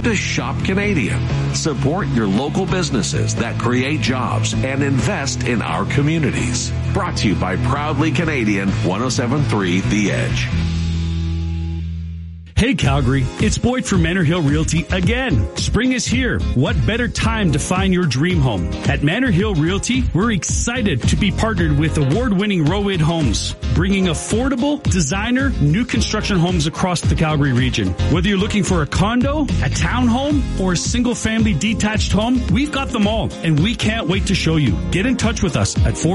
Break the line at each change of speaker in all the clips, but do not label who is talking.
to Shop Canadian. Support your local businesses that create jobs and invest in our communities. Brought to you by Proudly Canadian 107.3 The Edge.
Hey Calgary, it's Boyd from Manor Hill Realty again. Spring is here. What better time to find your dream home? At Manor Hill Realty, we're excited to be partnered with award-winning RoWid Homes, bringing affordable, designer, new construction homes across the Calgary region. Whether you're looking for a condo, a townhome, or a single-family detached home, we've got them all, and we can't wait to show you. Get in touch with us at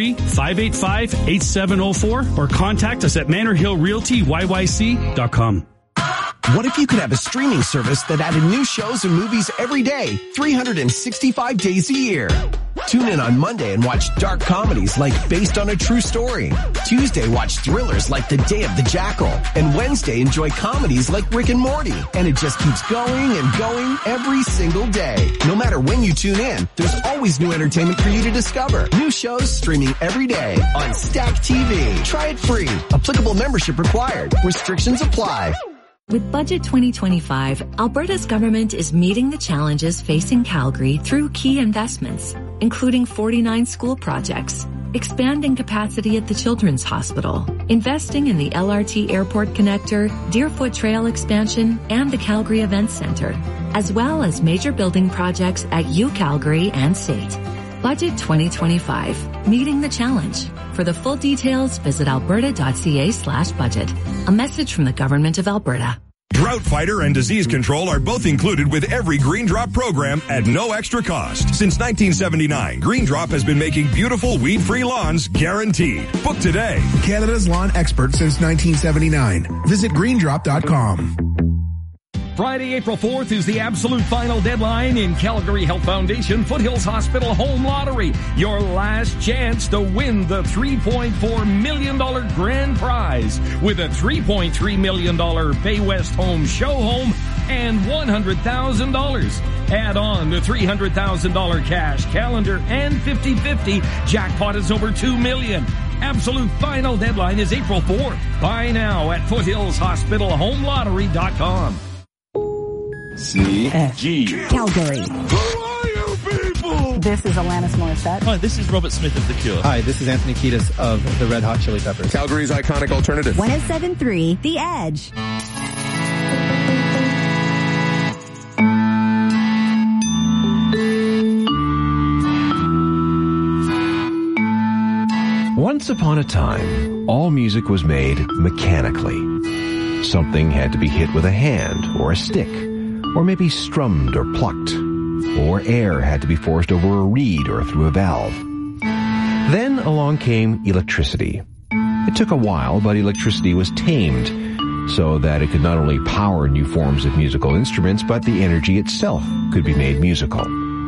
403-585-8704 or contact us at manorhillrealtyyyc.com.
What if you could have a streaming service that added new shows and movies every day, 365 days a year? Tune in on Monday and watch dark comedies like Based on a True Story. Tuesday, watch thrillers like The Day of the Jackal. And Wednesday, enjoy comedies like Rick and Morty. And it just keeps going and going every single day. No matter when you tune in, there's always new entertainment for you to discover. New shows streaming every day on Stack TV. Try it free. Applicable membership required. Restrictions apply.
With Budget 2025, Alberta's government is meeting the challenges facing Calgary through key investments, including 49 school projects, expanding capacity at the Children's Hospital, investing in the LRT Airport Connector, Deerfoot Trail expansion, and the Calgary Events Centre, as well as major building projects at UCalgary and SAIT. Budget 2025, meeting the challenge. For the full details, visit alberta.ca/budget. A message from the Government of Alberta.
Drought Fighter and Disease Control are both included with every Green Drop program at no extra cost. Since 1979, Green Drop has been making beautiful weed-free lawns guaranteed. Book today.
Canada's lawn expert since 1979. Visit greendrop.com.
Friday, April 4th is the absolute final deadline in Calgary Health Foundation Foothills Hospital Home Lottery. Your last chance to win the $3.4 million grand prize with a $3.3 million Bay West Home Show Home and $100,000. Add on the $300,000 cash calendar and 50-50. Jackpot is over $2 million. Absolute final deadline is April 4th. Buy now at foothillshospitalhomelottery.com.
CG
Calgary.
Who are you people?
This is Alanis Morissette.
Hi, this is Robert Smith of The Cure.
Hi, this is Anthony Kiedis of the Red Hot Chili Peppers.
Calgary's iconic alternative.
107.3 The Edge.
Once upon a time, all music was made mechanically. Something had to be hit with a hand or a stick, or maybe strummed or plucked, or air had to be forced over a reed or through a valve. Then along came electricity. It took a while, but electricity was tamed so that it could not only power new forms of musical instruments, but the energy itself could be made musical.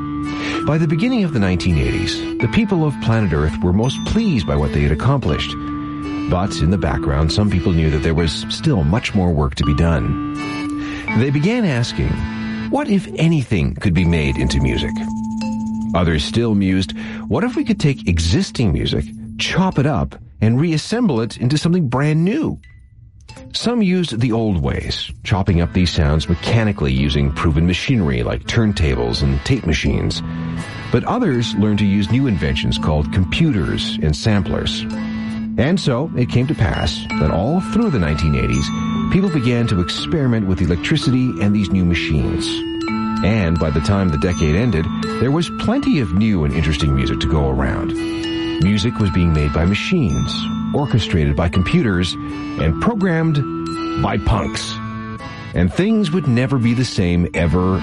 By the beginning of the 1980s, the people of planet Earth were most pleased by what they had accomplished. But in the background, some people knew that there was still much more work to be done. They began asking, what if anything could be made into music? Others still mused, what if we could take existing music, chop it up, and reassemble it into something brand new? Some used the old ways, chopping up these sounds mechanically using proven machinery like turntables and tape machines. But others learned to use new inventions called computers and samplers. And so it came to pass that all through the 1980s, people began to experiment with electricity and these new machines. And by the time the decade ended, there was plenty of new and interesting music to go around. Music was being made by machines, orchestrated by computers, and programmed by punks. And things would never be the same ever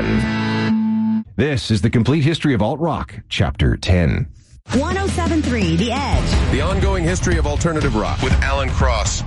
again. This is the Complete History of Alt-Rock, Chapter 10.
107.3 The Edge.
The ongoing history of alternative rock with Alan Cross.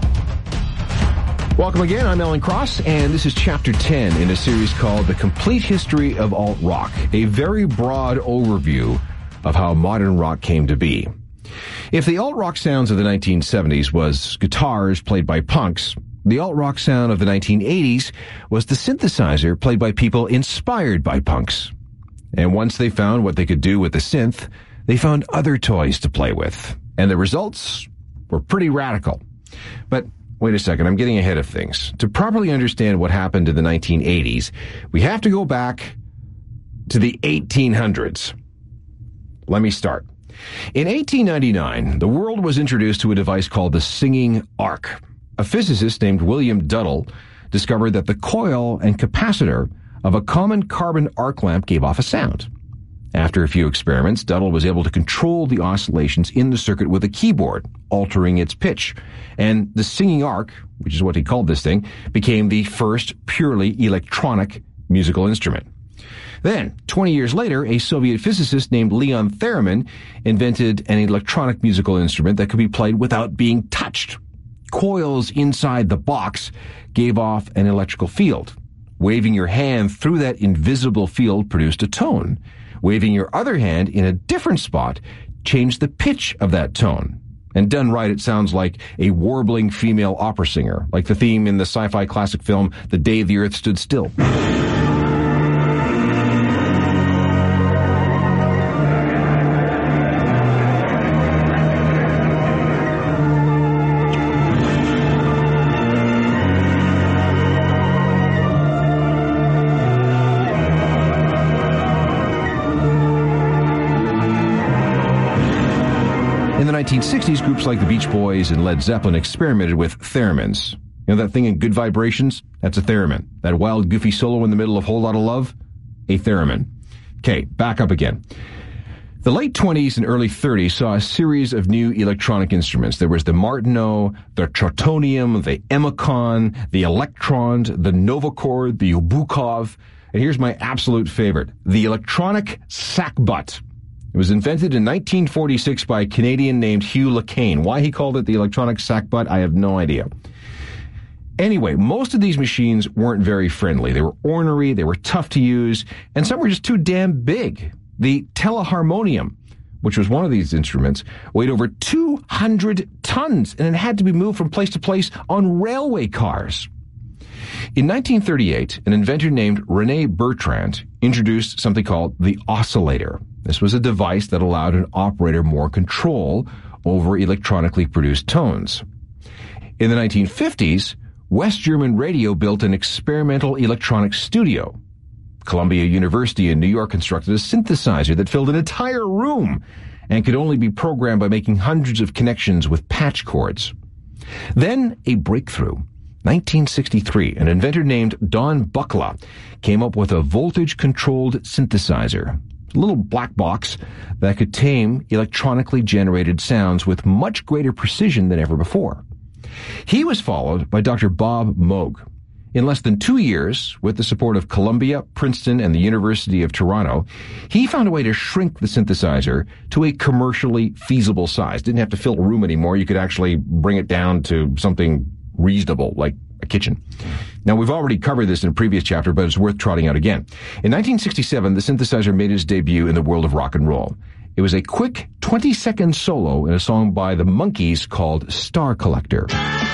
Welcome again, I'm Alan Cross, and this is Chapter 10 in a series called The Complete History of Alt-Rock, a very broad overview of how modern rock came to be. If the alt-rock sounds of the 1970s was guitars played by punks, the alt-rock sound of the 1980s was the synthesizer played by people inspired by punks. And once they found what they could do with the synth, they found other toys to play with, and the results were pretty radical. But wait a second, I'm getting ahead of things. To properly understand what happened in the 1980s, we have to go back to the 1800s. Let me start. In 1899, the world was introduced to a device called the singing arc. A physicist named William Duddell discovered that the coil and capacitor of a common carbon arc lamp gave off a sound. After a few experiments, Duddell was able to control the oscillations in the circuit with a keyboard, altering its pitch. And the singing arc, which is what he called this thing, became the first purely electronic musical instrument. Then, 20 years later, a Soviet physicist named Leon Theremin invented an electronic musical instrument that could be played without being touched. Coils inside the box gave off an electrical field. Waving your hand through that invisible field produced a tone. Waving your other hand in a different spot changed the pitch of that tone. And done right, it sounds like a warbling female opera singer, like the theme in the sci-fi classic film The Day the Earth Stood Still. In the 1960s, groups like the Beach Boys and Led Zeppelin experimented with theremins. You know that thing in Good Vibrations? That's a theremin. That wild, goofy solo in the middle of Whole Lotta Love? A theremin. Okay, back up again. The late 20s and early 30s saw a series of new electronic instruments. There was the Martineau, the Trautonium, the Emicon, the Electron, the Novochord, the Obukov, and here's my absolute favorite, the electronic sackbut. It was invented in 1946 by a Canadian named Hugh LeCain. Why he called it the electronic sackbut, I have no idea. Anyway, most of these machines weren't very friendly. They were ornery, they were tough to use, and some were just too damn big. The Teleharmonium, which was one of these instruments, weighed over 200 tons, and it had to be moved from place to place on railway cars. In 1938, an inventor named René Bertrand introduced something called the oscillator. This was a device that allowed an operator more control over electronically produced tones. In the 1950s, West German Radio built an experimental electronic studio. Columbia University in New York constructed a synthesizer that filled an entire room and could only be programmed by making hundreds of connections with patch cords. Then a breakthrough. 1963, an inventor named Don Buchla came up with a voltage-controlled synthesizer, a little black box that could tame electronically generated sounds with much greater precision than ever before. He was followed by Dr. Bob Moog. In less than 2 years, with the support of Columbia, Princeton, and the University of Toronto, he found a way to shrink the synthesizer to a commercially feasible size. Didn't have to fill a room anymore. You could actually bring it down to something reasonable, like a kitchen. Now, we've already covered this in a previous chapter, but it's worth trotting out again. In 1967, the synthesizer made its debut in the world of rock and roll. It was a quick 20-second solo in a song by the Monkees called Star Collector.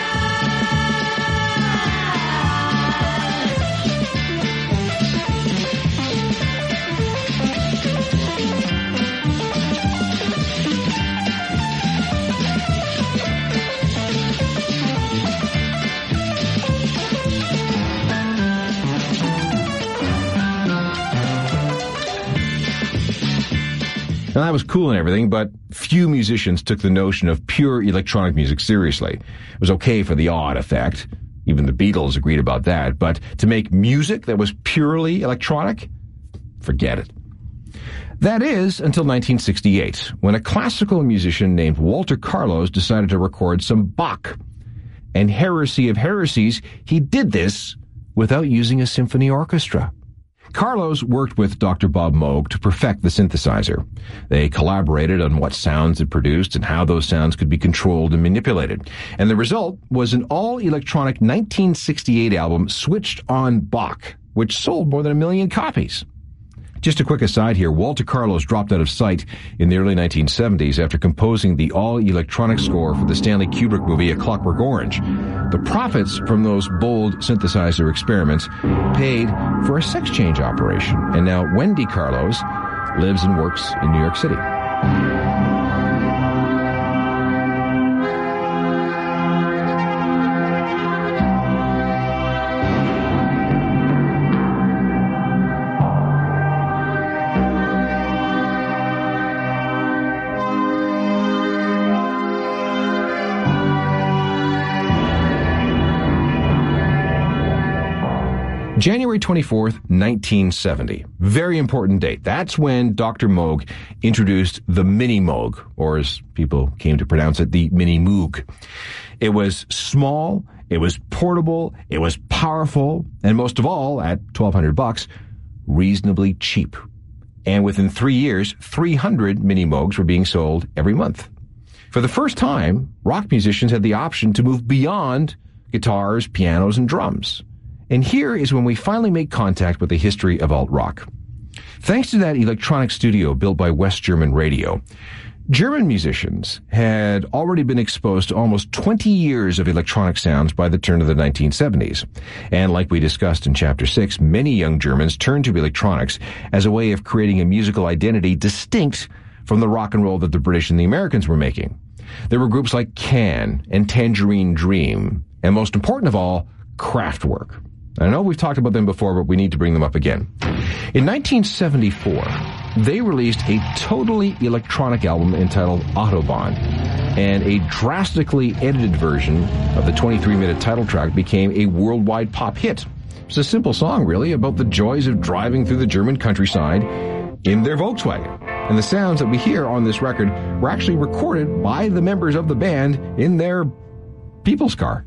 Now, that was cool and everything, but few musicians took the notion of pure electronic music seriously. It was okay for the odd effect. Even the Beatles agreed about that. But to make music that was purely electronic? Forget it. That is until 1968, when a classical musician named Walter Carlos decided to record some Bach. And heresy of heresies, he did this without using a symphony orchestra. Carlos worked with Dr. Bob Moog to perfect the synthesizer. They collaborated on what sounds it produced and how those sounds could be controlled and manipulated. And the result was an all-electronic 1968 album, Switched on Bach, which sold more than 1 million copies. Just a quick aside here, Walter Carlos dropped out of sight in the early 1970s after composing the all-electronic score for the Stanley Kubrick movie A Clockwork Orange. The profits from those bold synthesizer experiments paid for a sex change operation, and now Wendy Carlos lives and works in New York City. January 24th, 1970. Very important date. That's when Dr. Moog introduced the Mini Moog, or as people came to pronounce it, the Mini Moog. It was small, it was portable, it was powerful, and most of all, at $1,200, reasonably cheap. And within 3 years, 300 Mini Moogs were being sold every month. For the first time, rock musicians had the option to move beyond guitars, pianos, and drums. And here is when we finally make contact with the history of alt-rock. Thanks to that electronic studio built by West German Radio, German musicians had already been exposed to almost 20 years of electronic sounds by the turn of the 1970s. And like we discussed in Chapter 6, many young Germans turned to electronics as a way of creating a musical identity distinct from the rock and roll that the British and the Americans were making. There were groups like Can and Tangerine Dream, and most important of all, Kraftwerk. I know we've talked about them before, but we need to bring them up again. In 1974, they released a totally electronic album entitled Autobahn, and a drastically edited version of the 23-minute title track became a worldwide pop hit. It's a simple song, really, about the joys of driving through the German countryside in their Volkswagen. And the sounds that we hear on this record were actually recorded by the members of the band in their people's car.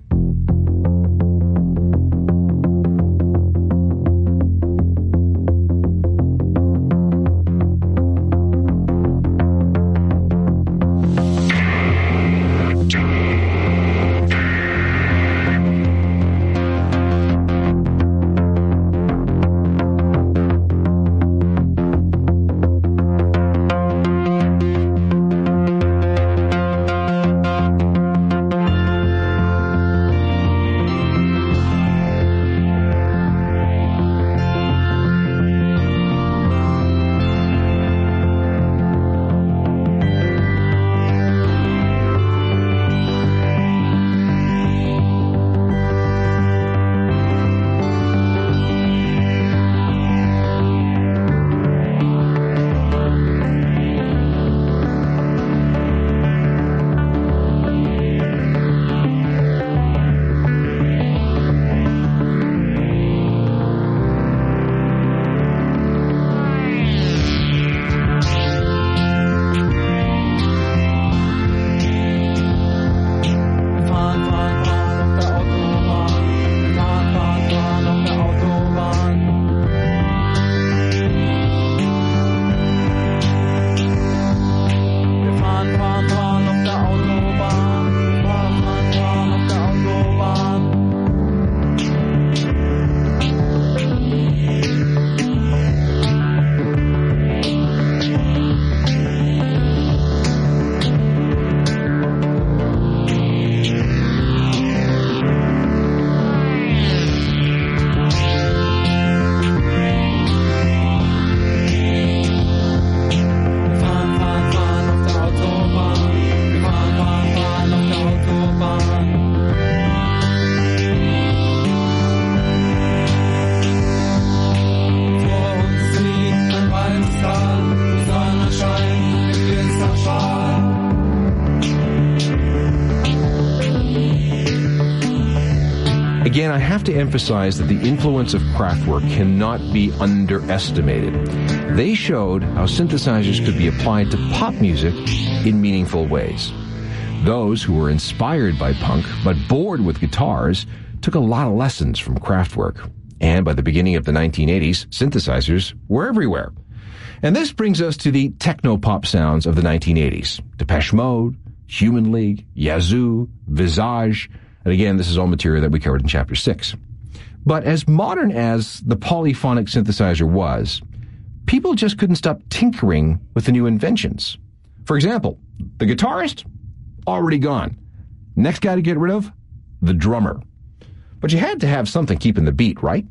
Again, I have to emphasize that the influence of Kraftwerk cannot be underestimated. They showed how synthesizers could be applied to pop music in meaningful ways. Those who were inspired by punk but bored with guitars took a lot of lessons from Kraftwerk. And by the beginning of the 1980s, synthesizers were everywhere. And this brings us to the techno-pop sounds of the 1980s. Depeche Mode, Human League, Yazoo, Visage. And again, this is all material that we covered in Chapter 6. But as modern as the polyphonic synthesizer was, people just couldn't stop tinkering with the new inventions. For example, the guitarist? Already gone. Next guy to get rid of? The drummer. But you had to have something keeping the beat, right?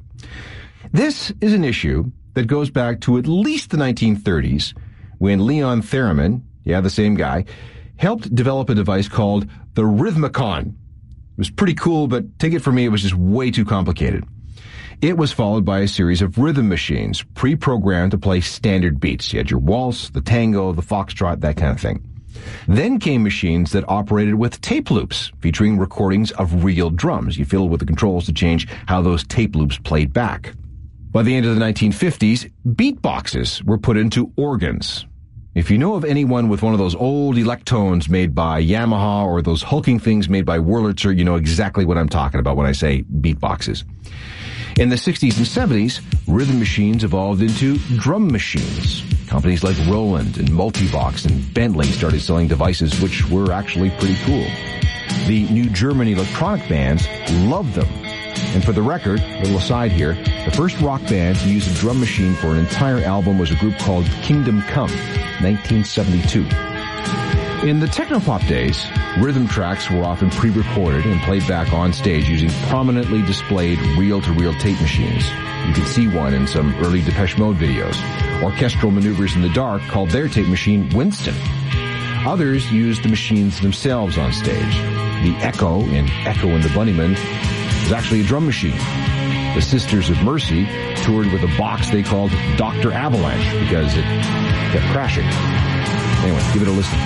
This is an issue that goes back to at least the 1930s, when Leon Theremin, the same guy, helped develop a device called the Rhythmicon. It was pretty cool, but take it from me, it was just way too complicated. It was followed by a series of rhythm machines, pre-programmed to play standard beats. You had your waltz, the tango, the foxtrot, that kind of thing. Then came machines that operated with tape loops, featuring recordings of real drums. You fiddled with the controls to change how those tape loops played back. By the end of the 1950s, beatboxes were put into organs. If you know of anyone with one of those old Electones made by Yamaha or those hulking things made by Wurlitzer, you know exactly what I'm talking about when I say beatboxes. In the 60s and 70s, rhythm machines evolved into drum machines. Companies like Roland and Multivox and Bentley started selling devices which were actually pretty cool. The New German electronic bands loved them. And for the record, a little aside here, the first rock band to use a drum machine for an entire album was a group called Kingdom Come, 1972. In the technopop days, rhythm tracks were often pre-recorded and played back on stage using prominently displayed reel-to-reel tape machines. You can see one in some early Depeche Mode videos. Orchestral Maneuvers in the Dark called their tape machine Winston. Others used the machines themselves on stage. The Echo in Echo and the Bunnymen was actually a drum machine. The Sisters of Mercy toured with a box they called Dr. Avalanche because it kept crashing. Anyway, give it a listen.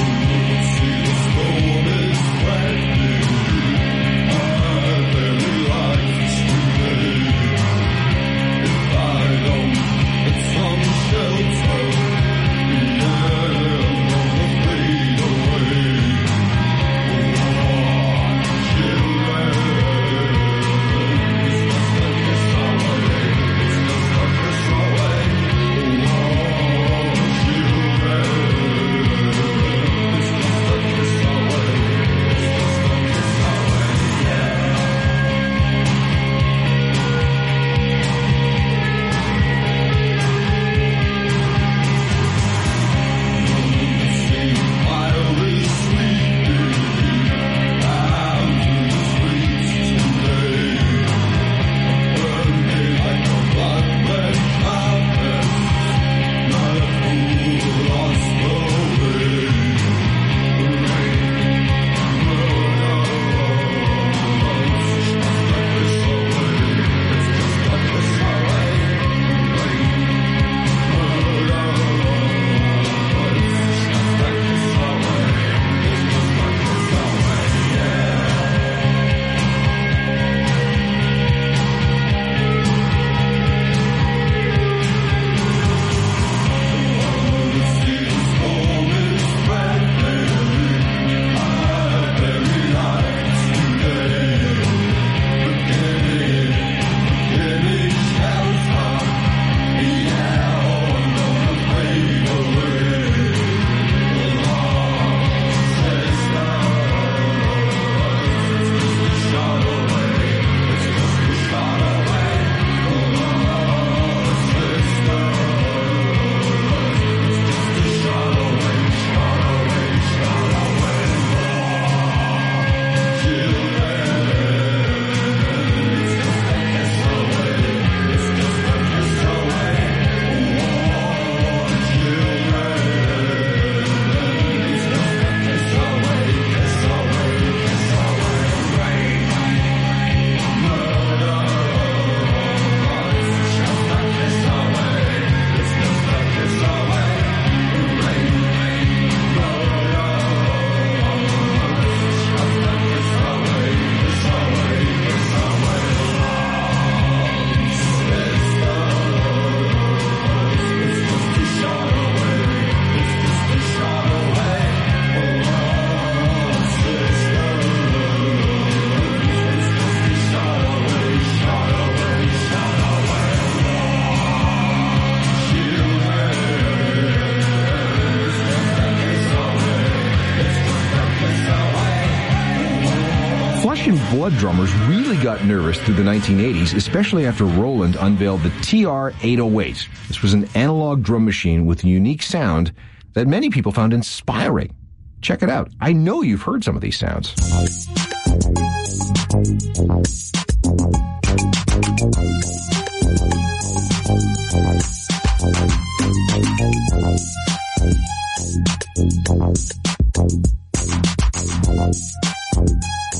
Blood drummers really got nervous through the 1980s, especially after Roland unveiled the TR-808. This was an analog drum machine with a unique sound that many people found inspiring. Check it out. I know you've heard some of these sounds.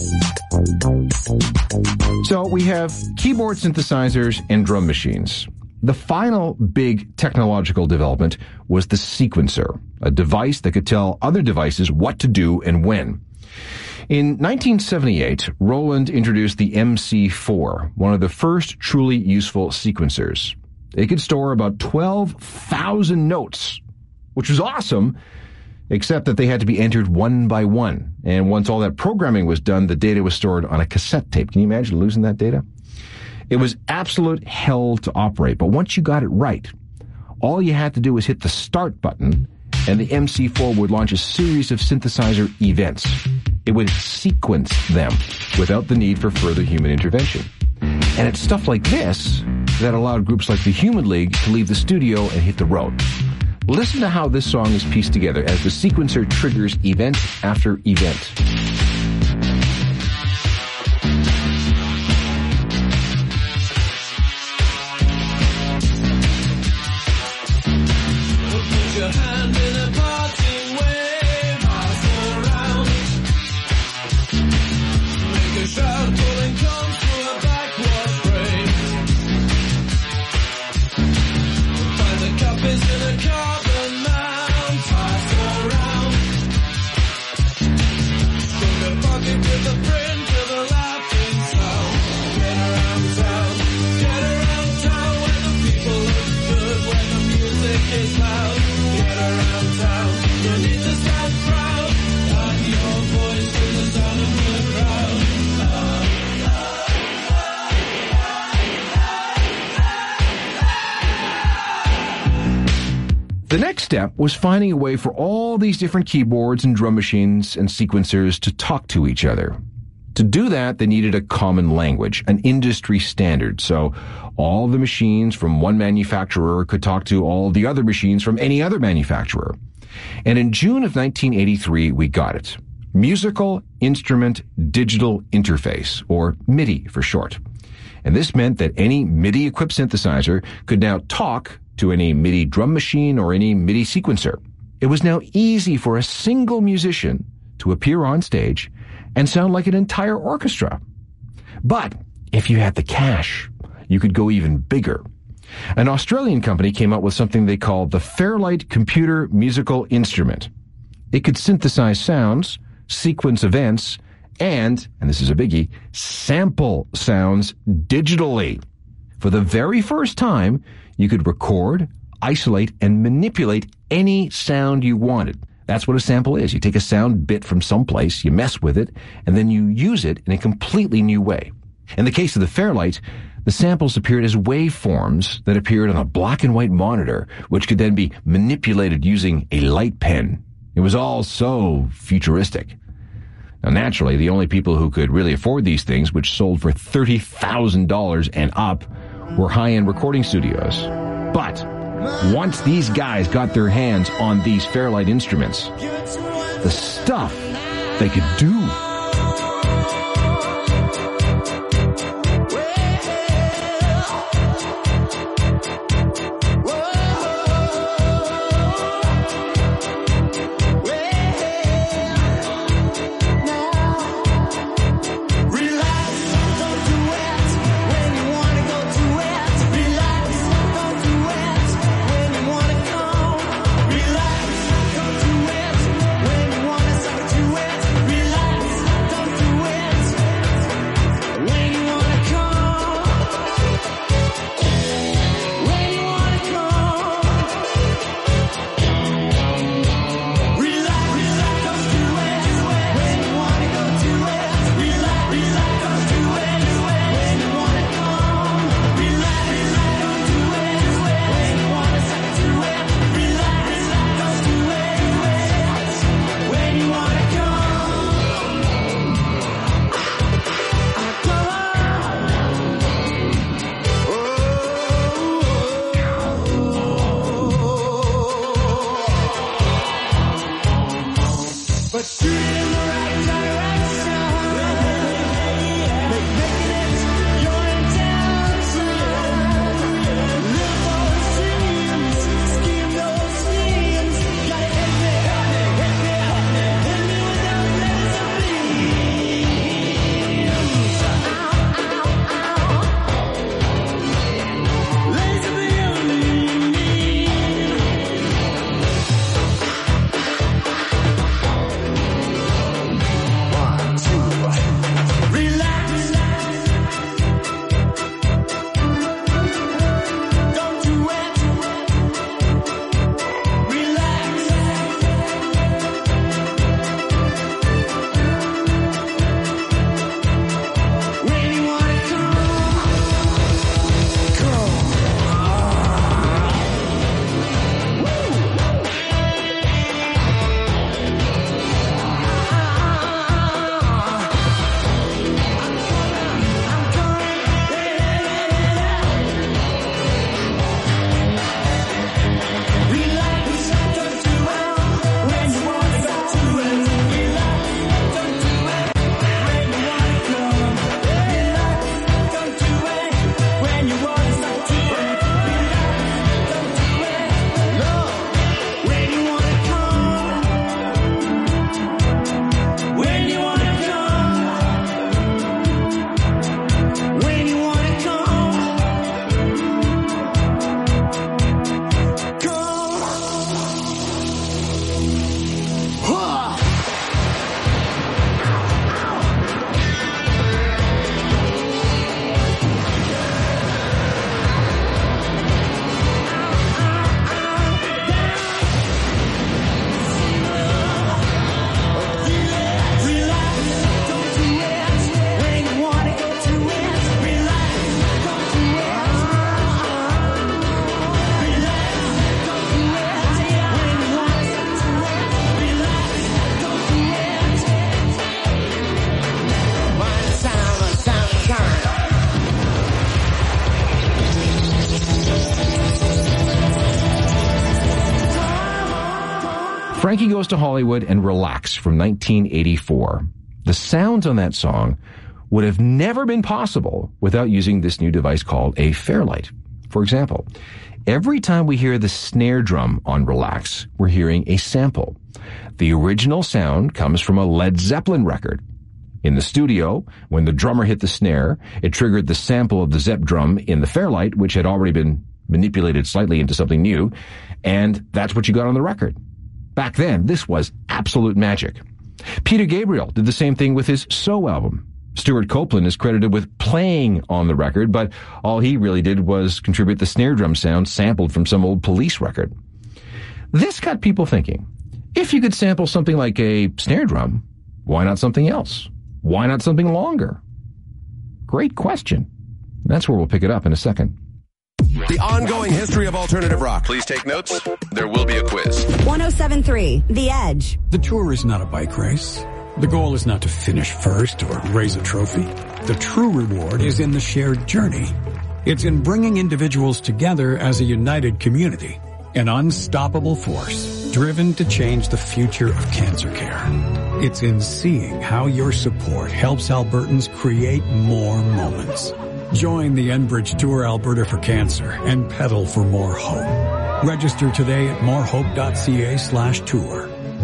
So we have keyboard synthesizers and drum machines. The final big technological development was the sequencer, a device that could tell other devices what to do and when. In 1978, Roland introduced the MC4, one of the first truly useful sequencers. It could store about 12,000 notes, which was awesome, except that they had to be entered one by one. And once all that programming was done, the data was stored on a cassette tape. Can you imagine losing that data? It was absolute hell to operate, but once you got it right, all you had to do was hit the start button, and the MC4 would launch a series of synthesizer events. It would sequence them without the need for further human intervention. And it's stuff like this that allowed groups like the Human League to leave the studio and hit the road. Listen to how this song is pieced together as the sequencer triggers event after event. The next step was finding a way for all these different keyboards and drum machines and sequencers to talk to each other. To do that, they needed a common language, an industry standard, so all the machines from one manufacturer could talk to all the other machines from any other manufacturer. And in June of 1983, we got it. Musical Instrument Digital Interface, or MIDI for short. And this meant that any MIDI-equipped synthesizer could now talk to any MIDI drum machine or any MIDI sequencer. It was now easy for a single musician to appear on stage and sound like an entire orchestra. But if you had the cash, you could go even bigger. An Australian company came up with something they called the Fairlight Computer Musical Instrument. It could synthesize sounds, sequence events, and this is a biggie, sample sounds digitally. For the very first time, you could record, isolate, and manipulate any sound you wanted. That's what a sample is. You take a sound bit from someplace, you mess with it, and then you use it in a completely new way. In the case of the Fairlight, the samples appeared as waveforms that appeared on a black and white monitor, which could then be manipulated using a light pen. It was all so futuristic. Now, naturally, the only people who could really afford these things, which sold for $30,000 and up, were high-end recording studios. But once these guys got their hands on these Fairlight instruments, the stuff they could do. Frankie Goes to Hollywood and Relax from 1984. The sounds on that song would have never been possible without using this new device called a Fairlight. For example, every time we hear the snare drum on Relax, we're hearing a sample. The original sound comes from a Led Zeppelin record. In the studio, when the drummer hit the snare, it triggered the sample of the Zepp drum in the Fairlight, which had already been manipulated slightly into something new, and that's what you got on the record. Back then, this was absolute magic. Peter Gabriel did the same thing with his So album. Stuart Copeland is credited with playing on the record, but all he really did was contribute the snare drum sound sampled from some old Police record. This got people thinking, if you could sample something like a snare drum, why not something else? Why not something longer? Great question. That's where we'll pick it up in a second.
The ongoing history of alternative rock. Please take notes. There will be a quiz.
107.3 The Edge.
The tour is not a bike race. The goal is not to finish first or raise a trophy. The true reward is in the shared journey. It's in bringing individuals together as a united community, an unstoppable force driven to change the future of cancer care. It's in seeing how your support helps Albertans create more moments. Join the Enbridge Tour Alberta for Cancer and pedal for more hope. Register today at morehope.ca/tour.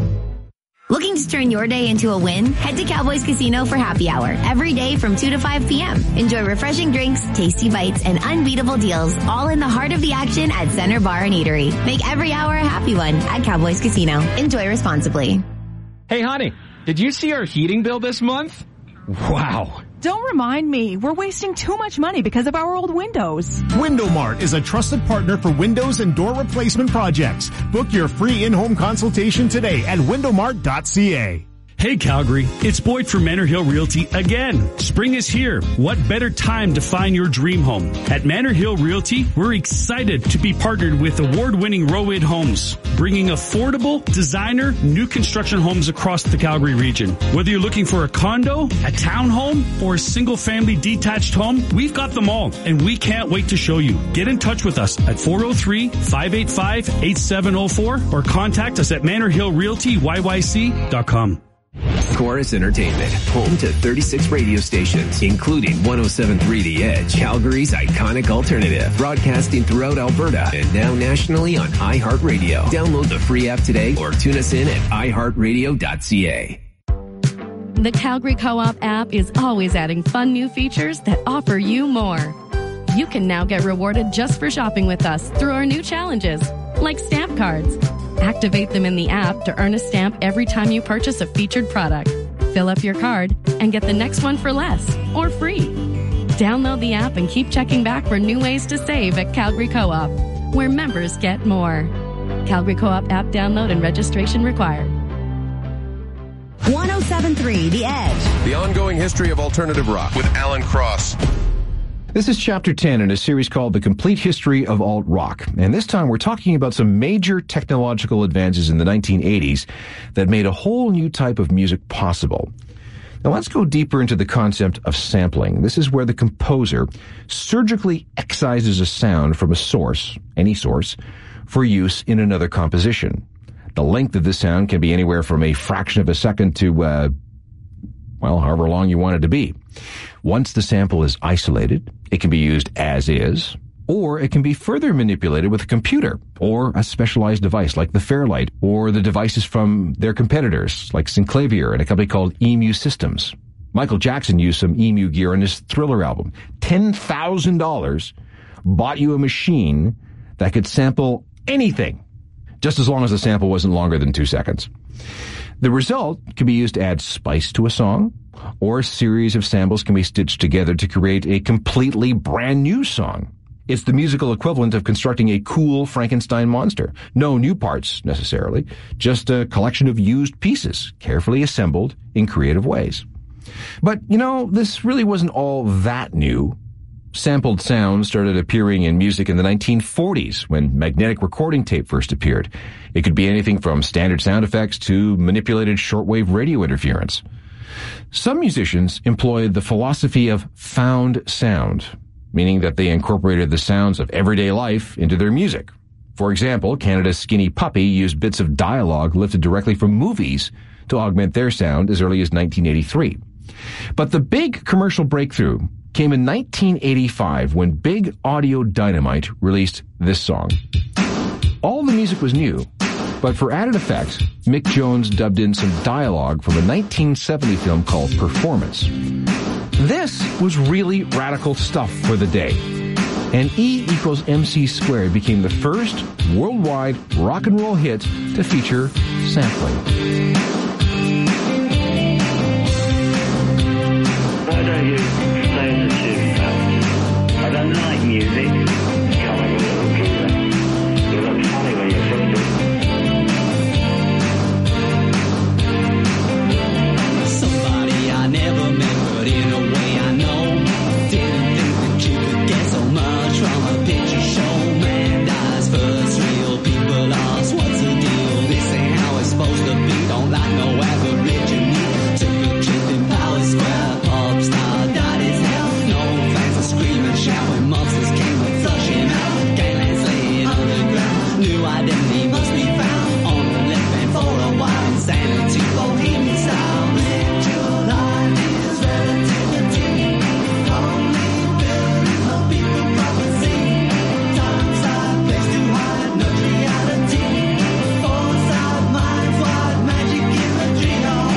Looking to turn your day into a win? Head to Cowboys Casino for happy hour every day from 2 to 5 p.m. Enjoy refreshing drinks, tasty bites, and unbeatable deals, all in the heart of the action at Center Bar and Eatery. Make every hour a happy one at Cowboys Casino. Enjoy responsibly.
Hey, honey, did you see our heating bill this month? Wow.
Don't remind me. We're wasting too much money because of our old windows.
WindowMart is a trusted partner for windows and door replacement projects. Book your free in-home consultation today at windowmart.ca.
Hey Calgary, it's Boyd from Manor Hill Realty again. Spring is here. What better time to find your dream home? At Manor Hill Realty, we're excited to be partnered with award-winning Rowid Homes, bringing affordable, designer, new construction homes across the Calgary region. Whether you're looking for a condo, a townhome, or a single-family detached home, we've got them all, and we can't wait to show you. Get in touch with us at 403-585-8704 or contact us at manorhillrealtyyyc.com.
Chorus Entertainment, home to 36 radio stations, including 107.3 The Edge, Calgary's iconic alternative, broadcasting throughout Alberta and now nationally on iHeartRadio. Download the free app today or tune us in at iHeartRadio.ca.
The Calgary Co-op app is always adding fun new features that offer you more. You can now get rewarded just for shopping with us through our new challenges, like stamp cards. Activate them in the app to earn a stamp every time you purchase a featured product. Fill up your card and get the next one for less or free. Download the app and keep checking back for new ways to save at Calgary Co-op, where members get more. Calgary Co-op app download and registration required.
107.3 The Edge.
The ongoing history of alternative rock with Alan Cross.
This is Chapter 10 in a series called The Complete History of Alt Rock. And this time we're talking about some major technological advances in the 1980s that made a whole new type of music possible. Now let's go deeper into the concept of sampling. This is where the composer surgically excises a sound from a source, any source, for use in another composition. The length of this sound can be anywhere from a fraction of a second to, however long you want it to be. Once the sample is isolated, it can be used as is, or it can be further manipulated with a computer or a specialized device like the Fairlight or the devices from their competitors like Synclavier and a company called EMU Systems. Michael Jackson used some EMU gear on his Thriller album. $10,000 bought you a machine that could sample anything, just as long as the sample wasn't longer than 2 seconds. The result can be used to add spice to a song, or a series of samples can be stitched together to create a completely brand new song. It's the musical equivalent of constructing a cool Frankenstein monster. No new parts, necessarily, just a collection of used pieces, carefully assembled in creative ways. But, this really wasn't all that new. Sampled sounds started appearing in music in the 1940s when magnetic recording tape first appeared. It could be anything from standard sound effects to manipulated shortwave radio interference. Some musicians employed the philosophy of found sound, meaning that they incorporated the sounds of everyday life into their music. For example, Canada's Skinny Puppy used bits of dialogue lifted directly from movies to augment their sound as early as 1983. But the big commercial breakthrough came in 1985 when Big Audio Dynamite released this song. All the music was new, but for added effect, Mick Jones dubbed in some dialogue from a 1970 film called Performance. This was really radical stuff for the day, and E equals MC squared became the first worldwide rock and roll hit to feature sampling.
Why don't you play the tune, pal? I don't like music. Come on, you little geezer. You look funny when you're 50.
Somebody I never met, but in a way I know. Didn't think that you could get so much from a picture show. Man dies first, real people lost. What's the deal? This ain't how it's supposed to be. Don't like no aborigine. Took a trip in Power Square. Pop star died as hell. No fans are screaming, shouting. Monsters came and flush him out. Ganglands laying underground. New identity must be found. On the left hand for a while. Insanity, bohemian style. Let your life is relativity. Only building no people prophecy. Time side, place too high, no reality. Foresight, minds wide, magic imagery.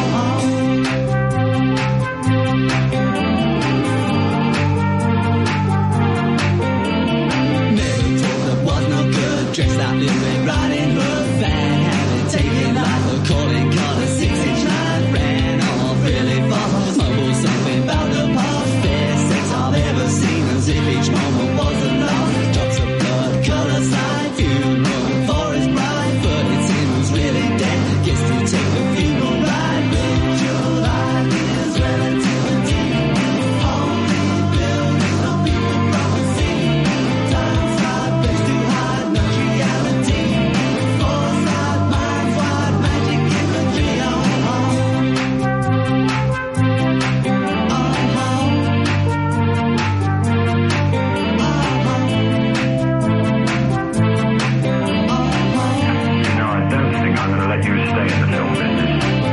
Never told that was no good. Dressed out Little Red Riding Hood. Bad habit, taking life. A calling card, a 6-inch line. Ran off really fast. Mumbled something about the past. Best sex I've ever seen. As if each moment was a loss. Drops of blood, color slide. Funeral for his bride. But it's him who's really dead. Gets to take the funeral ride. Ritual life is relativity. Only building no people prophecy. Time side, place too high, no reality. Foresight, minds wide, magic imagery.
You know, I don't think I'm going to let you stay in the film business.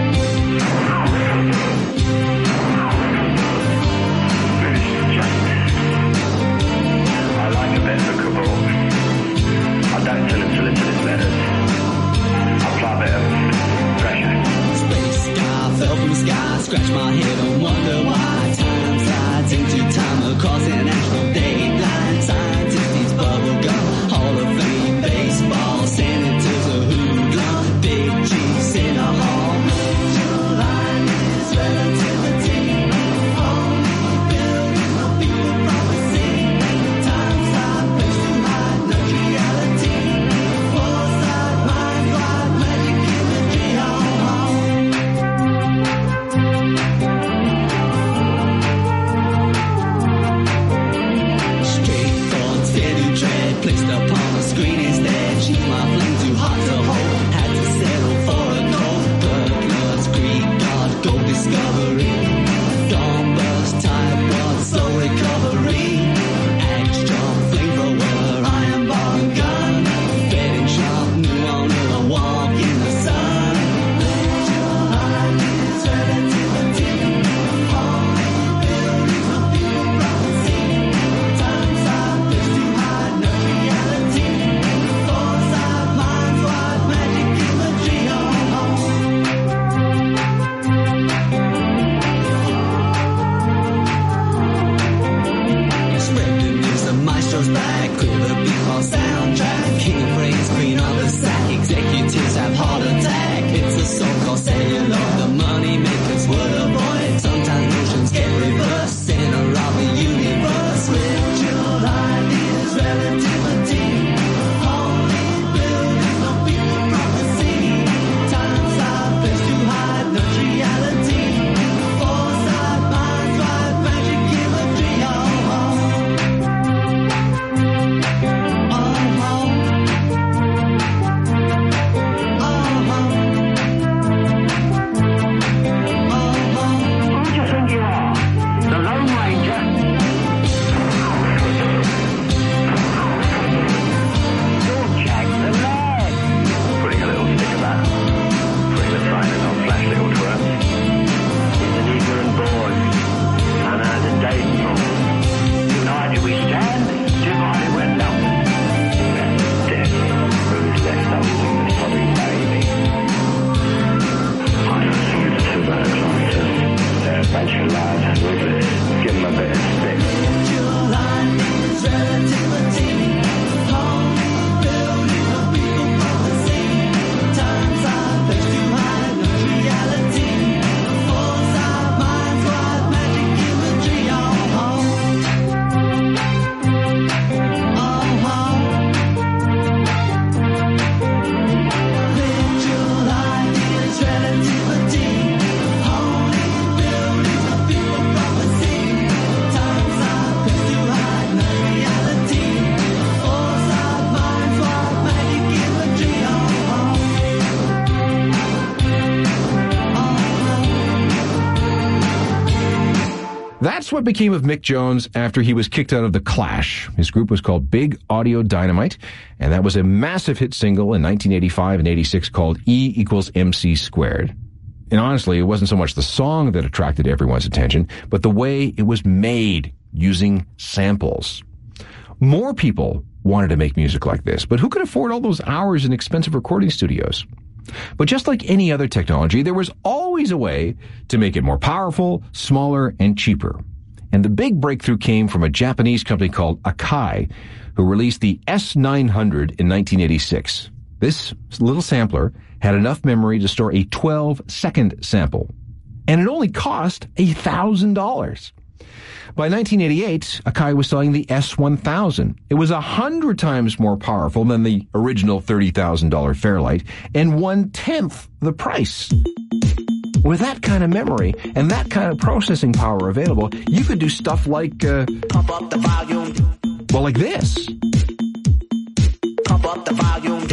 Finish justice. I like a bit of a cabal. I don't tell him to listen to his letters. I apply a bit of pressure.
Space sky fell from the sky. Scratch my head and wonder why. Time slides into time across an astral dateline. Scientists bubble gum. Hall of Fame baseball. Senators a hoodlum. Big chiefs in a hall. Your line is relativity. Only building no people prophecy. Time side, place too high, no reality. Foresight, minds wide, magic imagery.
that's what became of Mick Jones after he was kicked out of The Clash. His group was called Big Audio Dynamite, and that was a massive hit single in 1985 and 86 called E=MC². And honestly, it wasn't so much the song that attracted everyone's attention, but the way it was made using samples. More people wanted to make music like this, but who could afford all those hours in expensive recording studios? But just like any other technology, there was always a way to make it more powerful, smaller, and cheaper. And the big breakthrough came from a Japanese company called Akai, who released the S900 in 1986. This little sampler had enough memory to store a 12-second sample, and it only cost $1,000. By 1988, Akai was selling the S1000. It was 100 times more powerful than the original $30,000 Fairlight, and 1/10 the price. With that kind of memory and that kind of processing power available, you could do stuff like, pump up the volume. Well, like this. Pump up the volume.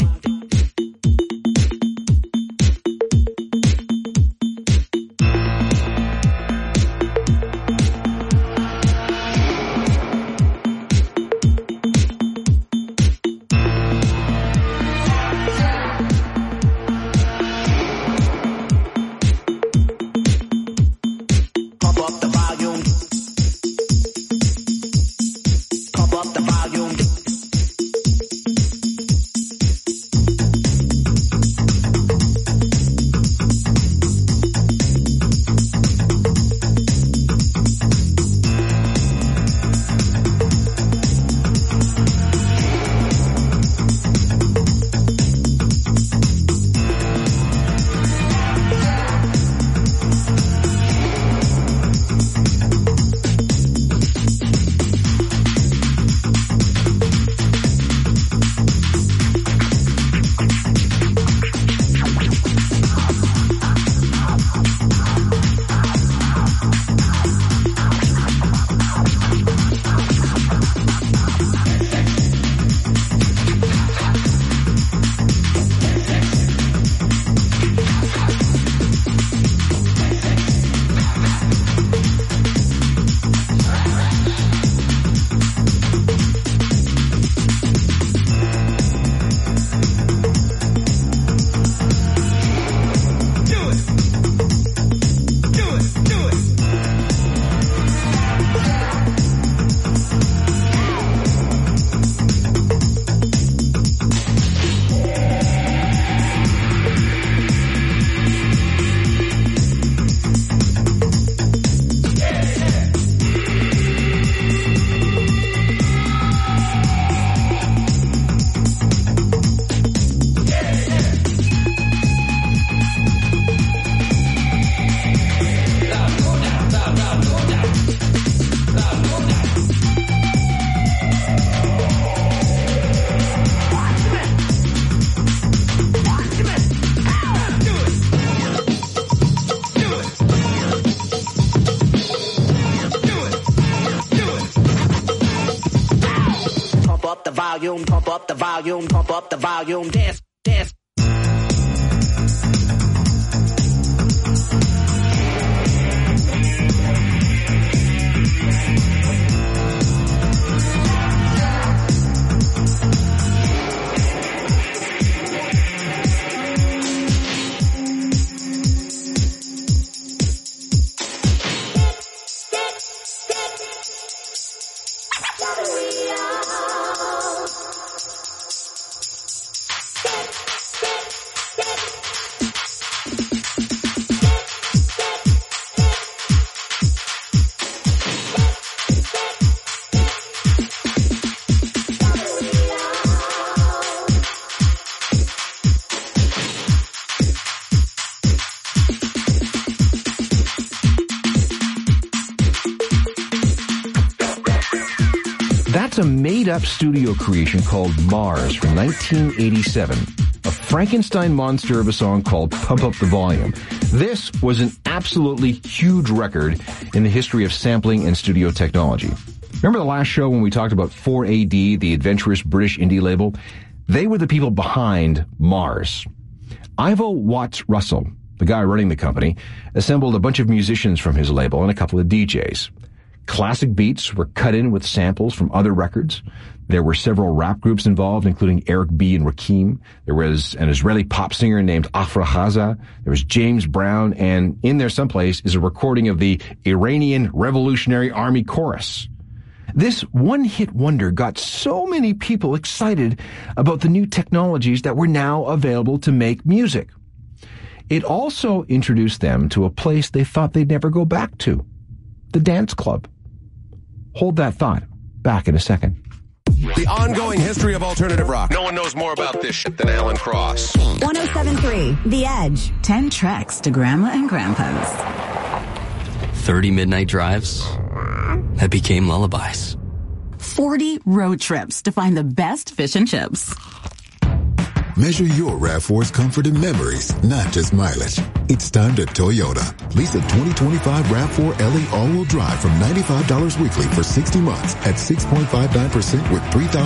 Pump up the volume, pump up the volume, dance, dance.
That's a made-up studio creation called Mars from 1987, a Frankenstein monster of a song called Pump Up the Volume. This was an absolutely huge record in the history of sampling and studio technology. Remember the last show when we talked about 4AD, the adventurous British indie label? They were the people behind Mars. Ivo Watts Russell, the guy running the company, assembled a bunch of musicians from his label and a couple of DJs. Classic beats were cut in with samples from other records. There were several rap groups involved, including Eric B. and Rakim. There was an Israeli pop singer named Afra Haza. There was James Brown, and in there someplace is a recording of the Iranian Revolutionary Army Chorus. This one-hit wonder got so many people excited about the new technologies that were now available to make music. It also introduced them to a place they thought they'd never go back to, the dance club. Hold that thought. Back in a second.
The ongoing history of alternative rock. No one knows more about this shit than Alan Cross.
107.3 The Edge.
10 treks to Grandma and Grandpa's.
30 midnight drives that became lullabies.
40 road trips to find the best fish and chips.
Measure your RAV4's comfort and memories, not just mileage. It's time to Toyota. Lease a 2025 RAV4 LE all-wheel drive from $95 weekly for 60 months at 6.59% with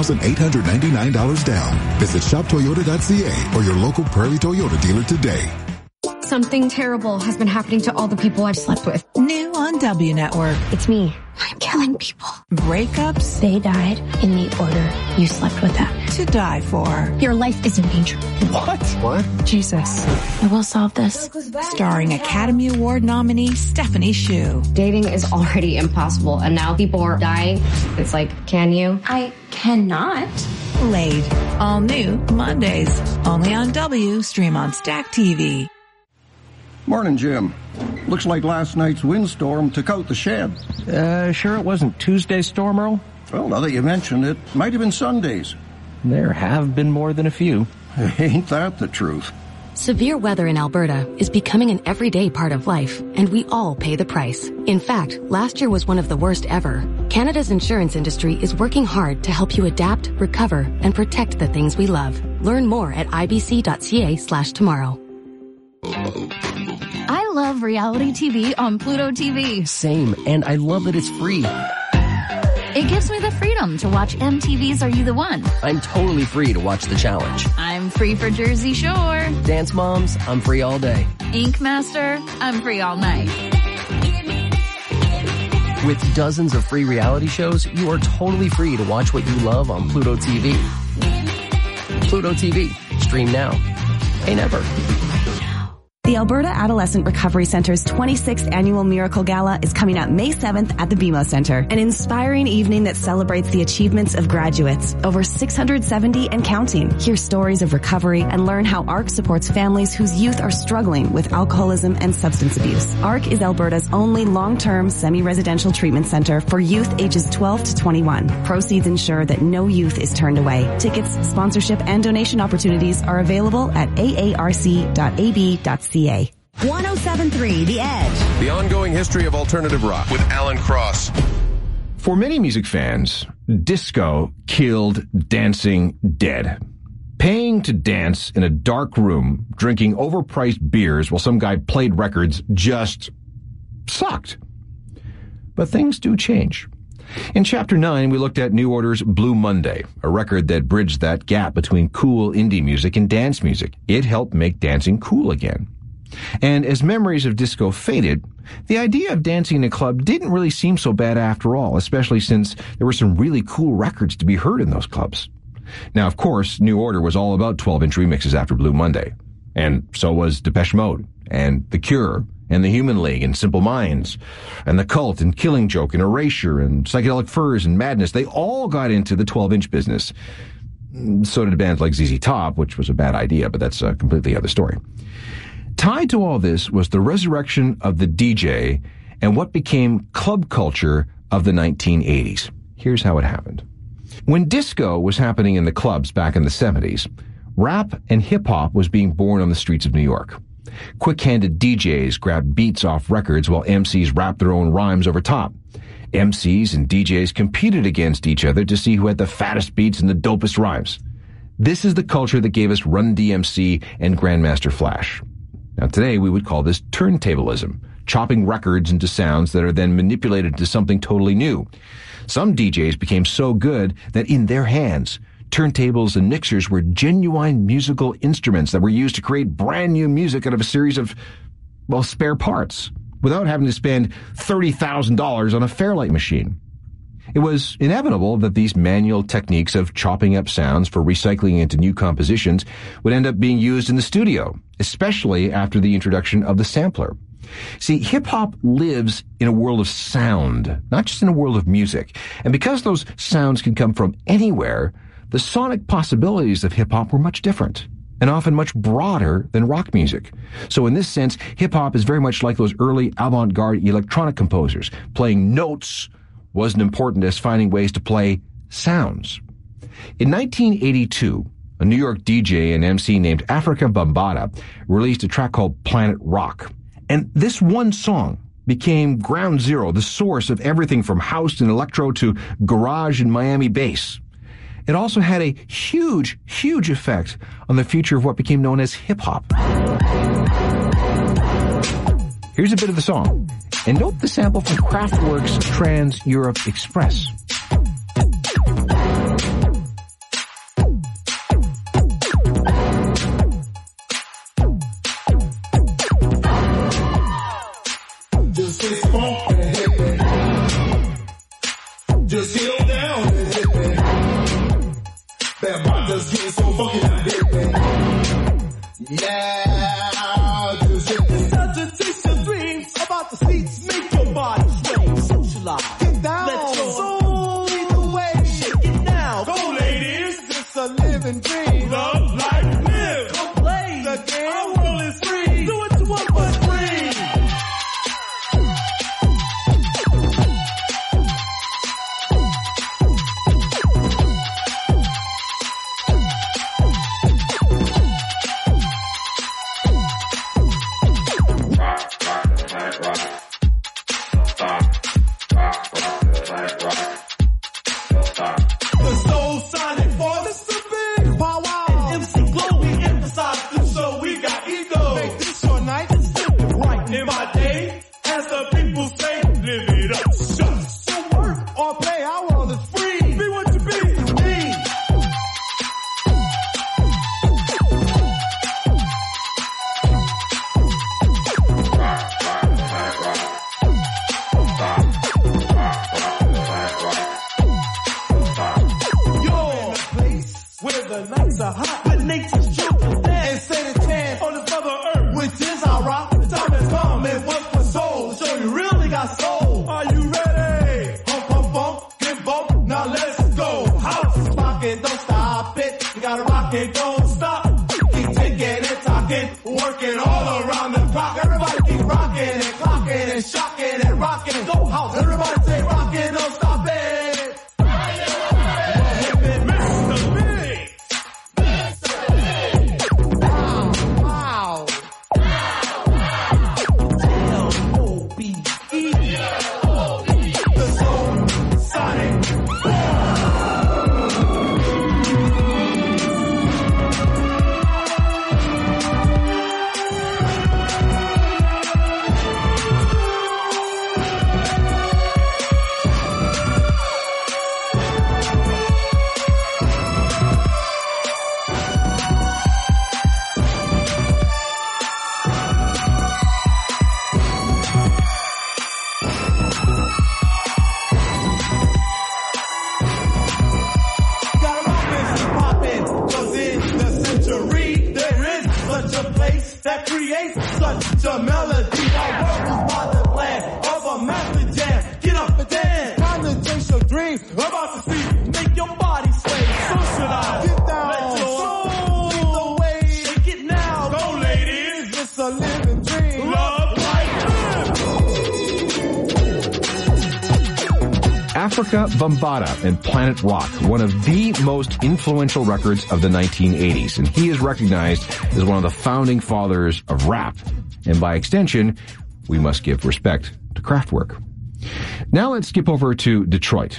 $3,899 down. Visit shoptoyota.ca or your local Prairie Toyota dealer today.
Something terrible has been happening to all the people I've slept with.
New on W Network.
It's me. I'm killing people.
Breakups.
They died in the order you slept with them.
To die for.
Your life is in danger.
What?
Jesus. I will solve this.
Starring Academy Award nominee Stephanie Hsu.
Dating is already impossible, and now people are dying. It's like, can you? I cannot.
Laid. All new Mondays. Only on W. Stream on Stack TV.
Morning, Jim. Looks like last night's windstorm took out the shed.
Sure it wasn't Tuesday's storm, Earl?
Well, now that you mention it, might have been Sunday's.
There have been more than a few.
Ain't that the truth?
Severe weather in Alberta is becoming an everyday part of life, and we all pay the price. In fact, last year was one of the worst ever. Canada's insurance industry is working hard to help you adapt, recover, and protect the things we love. Learn more at ibc.ca/tomorrow.
I love reality TV on Pluto TV.
Same, and I love that it's free.
It gives me the freedom to watch MTV's Are You the One?
I'm totally free to watch The Challenge.
I'm free for Jersey Shore.
Dance Moms, I'm free all day.
Ink Master, I'm free all night.
With dozens of free reality shows, you are totally free to watch what you love on Pluto TV. Pluto TV. Stream now. Pay never.
The Alberta Adolescent Recovery Center's 26th Annual Miracle Gala is coming up May 7th at the BMO Center. An inspiring evening that celebrates the achievements of graduates, over 670 and counting. Hear stories of recovery and learn how ARC supports families whose youth are struggling with alcoholism and substance abuse. ARC is Alberta's only long-term semi-residential treatment center for youth ages 12 to 21. Proceeds ensure that no youth is turned away. Tickets, sponsorship, and donation opportunities are available at aarc.ab.ca.
107.3 The Edge.
The ongoing history of alternative rock with Alan Cross.
For many music fans, disco killed dancing dead. Paying to dance in a dark room, drinking overpriced beers while some guy played records just sucked. But things do change. In Chapter 9, we looked at New Order's Blue Monday, a record that bridged that gap between cool indie music and dance music. It helped make dancing cool again. And as memories of disco faded, the idea of dancing in a club didn't really seem so bad after all, especially since there were some really cool records to be heard in those clubs. Now, of course, New Order was all about 12-inch remixes after Blue Monday. And so was Depeche Mode, and The Cure, and The Human League, and Simple Minds, and The Cult, and Killing Joke, and Erasure, and Psychedelic Furs, and Madness. They all got into the 12-inch business. So did bands like ZZ Top, which was a bad idea, but that's a completely other story. Tied to all this was the resurrection of the DJ and what became club culture of the 1980s. Here's how it happened. When disco was happening in the clubs back in the 70s, rap and hip-hop was being born on the streets of New York. Quick-handed DJs grabbed beats off records while MCs rapped their own rhymes over top. MCs and DJs competed against each other to see who had the fattest beats and the dopest rhymes. This is the culture that gave us Run DMC and Grandmaster Flash. Now today we would call this turntablism, chopping records into sounds that are then manipulated into something totally new. Some DJs became so good that in their hands, turntables and mixers were genuine musical instruments that were used to create brand new music out of a series of, spare parts. without having to spend $30,000 on a Fairlight machine. It was inevitable that these manual techniques of chopping up sounds for recycling into new compositions would end up being used in the studio, especially after the introduction of the sampler. See, hip-hop lives in a world of sound, not just in a world of music. And because those sounds can come from anywhere, the sonic possibilities of hip-hop were much different, and often much broader than rock music. So in this sense, hip-hop is very much like those early avant-garde electronic composers. Playing notes wasn't important as finding ways to play sounds. In 1982, a New York DJ and MC named Afrika Bambaataa released a track called Planet Rock. And this one song became ground zero, the source of everything from house and electro to garage and Miami bass. It also had a huge, huge effect on the future of what became known as hip-hop. Here's a bit of the song. And note the sample from Kraftwerk's Trans-Europe Express.
Just get funky and hit me. Just get on down and hit me. That body just getting so funky and hit me. Yeah, just hit me. Such a taste of dreams about the seats, make your body sway. Socialize, get down, let your soul lead the way. Shake it now, go ladies. It's a living dream. Love, life, live. Come play the game. Our world is free. Do it to one but free.
Afrika Bambaataa and Planet Rock, one of the most influential records of the 1980s, and he is recognized as one of the founding fathers of rap. And by extension, we must give respect to Kraftwerk. Now let's skip over to Detroit.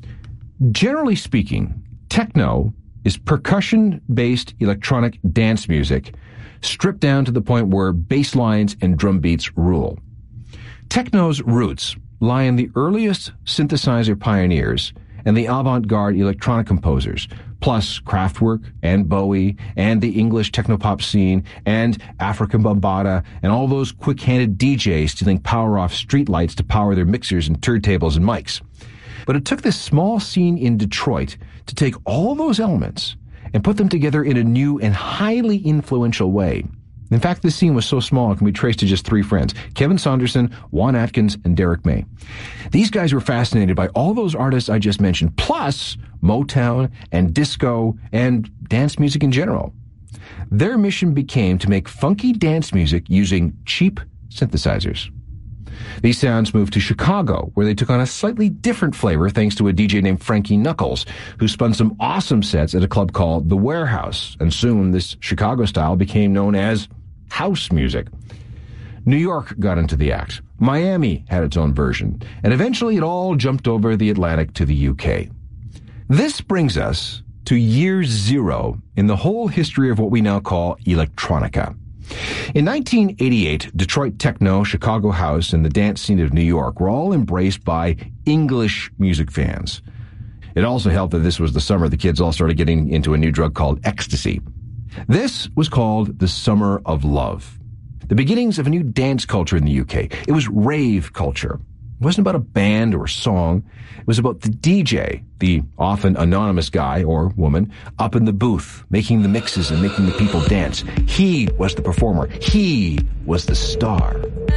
Generally speaking, techno is percussion-based electronic dance music, stripped down to the point where bass lines and drum beats rule. Techno's roots lie in the earliest synthesizer pioneers and the avant-garde electronic composers, plus Kraftwerk and Bowie and the English technopop scene and African Bambaataa and all those quick-handed DJs stealing power off streetlights to power their mixers and turntables and mics. But it took this small scene in Detroit to take all those elements and put them together in a new and highly influential way. In fact, this scene was so small it can be traced to just 3 friends, Kevin Saunderson, Juan Atkins, and Derek May. These guys were fascinated by all those artists I just mentioned, plus Motown and disco and dance music in general. Their mission became to make funky dance music using cheap synthesizers. These sounds moved to Chicago, where they took on a slightly different flavor thanks to a DJ named Frankie Knuckles, who spun some awesome sets at a club called The Warehouse, and soon this Chicago style became known as house music. New York got into the act. Miami had its own version, and eventually it all jumped over the Atlantic to the UK. This brings us to year 0 in the whole history of what we now call electronica. In 1988, Detroit techno, Chicago house, and the dance scene of New York were all embraced by English music fans. It also helped that this was the summer the kids all started getting into a new drug called ecstasy. This was called the Summer of Love, the beginnings of a new dance culture in the UK. It was rave culture. It wasn't about a band or a song. It was about the DJ, the often anonymous guy or woman, up in the booth, making the mixes and making the people dance. He was the performer. He was the star.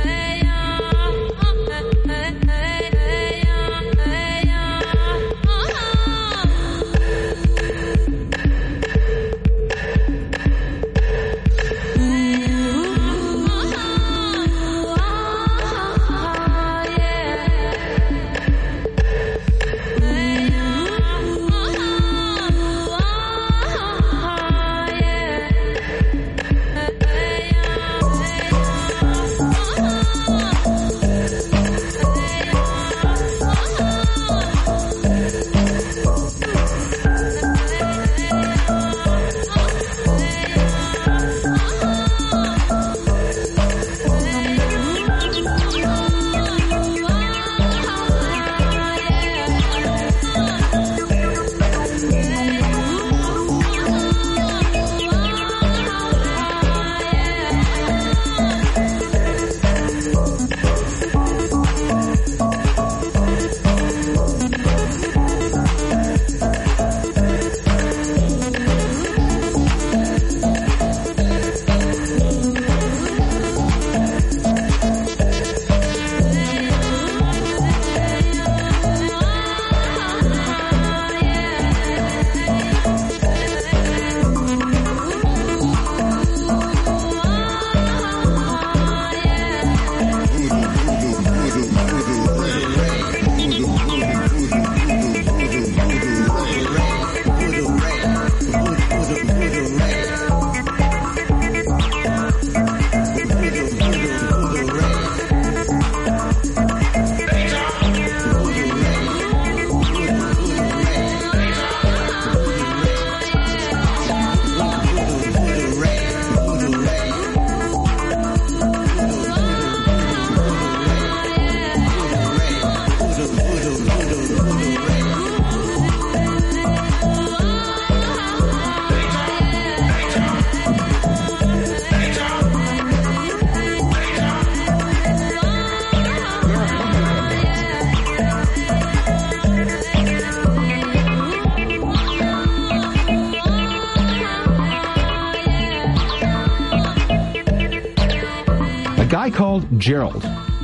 guy called Gerald.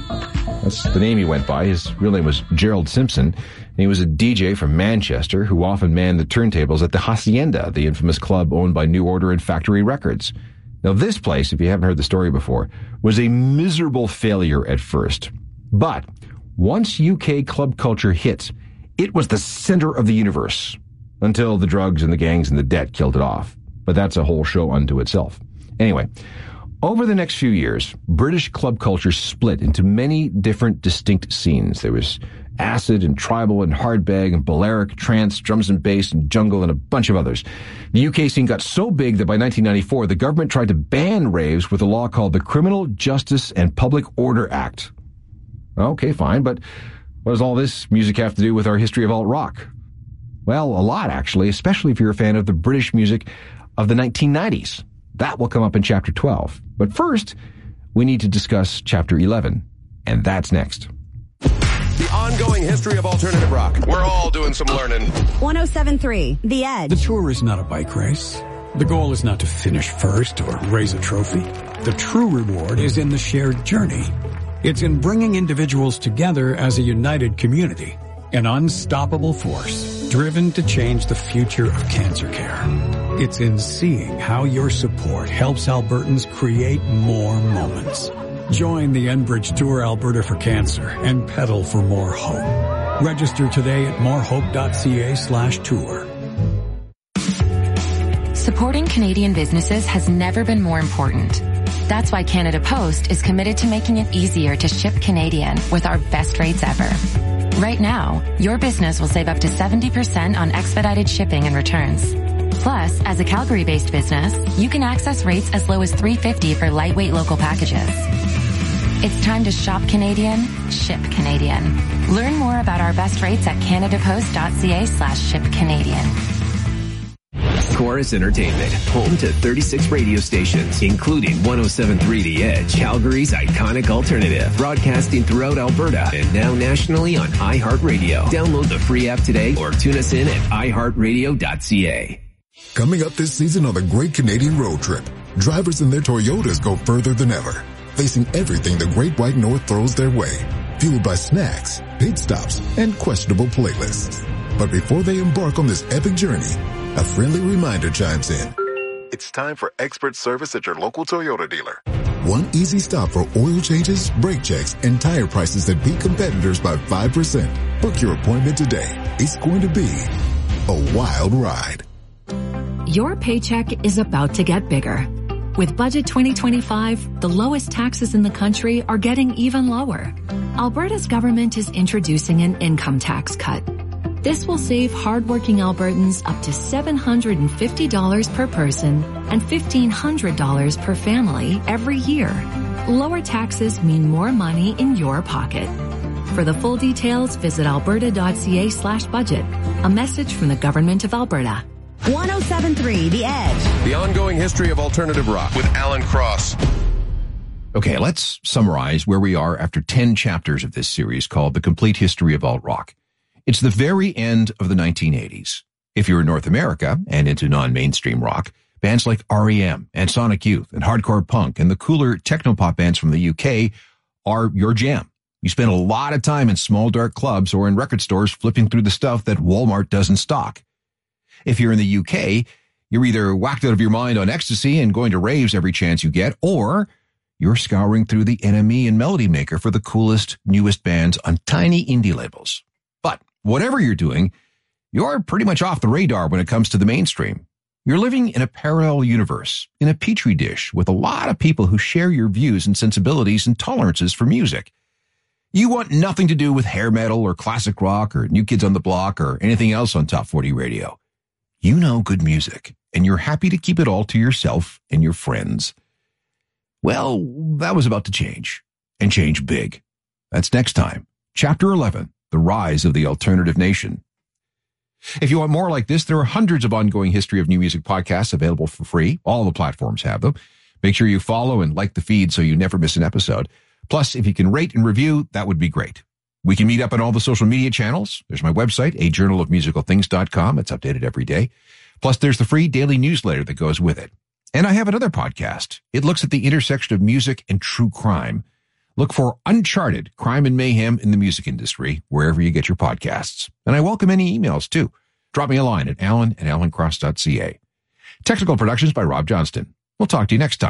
That's the name he went by. His real name was Gerald Simpson, and he was a DJ from Manchester who often manned the turntables at the Hacienda, the infamous club owned by New Order and Factory Records. Now, this place, if you haven't heard the story before, was a miserable failure at first. But once UK club culture hit, it was the center of the universe, until the drugs and the gangs and the debt killed it off. But that's a whole show unto itself. Anyway, over the next few years, British club culture split into many different distinct scenes. There was acid and tribal and hardbag and Balearic, trance, drums and bass and jungle and a bunch of others. The UK scene got so big that by 1994, the government tried to ban raves with a law called the Criminal Justice and Public Order Act. Okay, fine, but what does all this music have to do with our history of alt-rock? Well, a lot, actually, especially if you're a fan of the British music of the 1990s. That will come up in Chapter 12. But first, we need to discuss Chapter 11, and that's next.
The ongoing history of alternative rock. We're all doing some learning.
107.3, The Edge.
The tour is not a bike race. The goal is not to finish first or raise a trophy. The true reward is in the shared journey. It's in bringing individuals together as a united community, an unstoppable force driven to change the future of cancer care. It's in seeing how your support helps Albertans create more moments. Join the Enbridge Tour Alberta for Cancer and pedal for more hope. Register today at morehope.ca/tour.
Supporting Canadian businesses has never been more important. That's why Canada Post is committed to making it easier to ship Canadian with our best rates ever. Right now, your business will save up to 70% on expedited shipping and returns. Plus, as a Calgary-based business, you can access rates as low as $3.50 for lightweight local packages. It's time to shop Canadian, ship Canadian. Learn more about our best rates at canadapost.ca/shipcanadian.
Chorus Entertainment, home to 36 radio stations, including 107.3 The Edge, Calgary's iconic alternative, broadcasting throughout Alberta and now nationally on iHeartRadio. Download the free app today or tune us in at iHeartRadio.ca.
Coming up this season on the Great Canadian Road Trip, drivers in their Toyotas go further than ever, facing everything the Great White North throws their way, fueled by snacks, pit stops, and questionable playlists. But before they embark on this epic journey, a friendly reminder chimes in. It's time for expert service at your local Toyota dealer. One easy stop for oil changes, brake checks, and tire prices that beat competitors by 5%. Book your appointment today. It's going to be a wild ride.
Your paycheck is about to get bigger. With Budget 2025, the lowest taxes in the country are getting even lower. Alberta's government is introducing an income tax cut. This will save hardworking Albertans up to $750 per person and $1,500 per family every year. Lower taxes mean more money in your pocket. For the full details, visit alberta.ca/budget. A message from the Government of Alberta.
107.3 The Edge.
The ongoing history of alternative rock with Alan Cross.
Okay, let's summarize where we are after 10 chapters of this series called The Complete History of Alt Rock. It's the very end of the 1980s. If you're in North America and into non-mainstream rock, bands like R.E.M. and Sonic Youth and hardcore punk and the cooler technopop bands from the UK are your jam. You spend a lot of time in small dark clubs or in record stores flipping through the stuff that Walmart doesn't stock. If you're in the UK, you're either whacked out of your mind on ecstasy and going to raves every chance you get, or you're scouring through the NME and Melody Maker for the coolest, newest bands on tiny indie labels. But whatever you're doing, you're pretty much off the radar when it comes to the mainstream. You're living in a parallel universe, in a petri dish with a lot of people who share your views and sensibilities and tolerances for music. You want nothing to do with hair metal or classic rock or New Kids on the Block or anything else on Top 40 radio. You know good music, and you're happy to keep it all to yourself and your friends. Well, that was about to change, and change big. That's next time. Chapter 11, The Rise of the Alternative Nation. If you want more like this, there are hundreds of ongoing history of new music podcasts available for free. All the platforms have them. Make sure you follow and like the feed so you never miss an episode. Plus, if you can rate and review, that would be great. We can meet up on all the social media channels. There's my website, ajournalofmusicalthings.com. It's updated every day. Plus, there's the free daily newsletter that goes with it. And I have another podcast. It looks at the intersection of music and true crime. Look for Uncharted, Crime and Mayhem in the Music Industry, wherever you get your podcasts. And I welcome any emails, too. Drop me a line at alan@alancross.ca. Technical productions by Rob Johnston. We'll talk to you next time.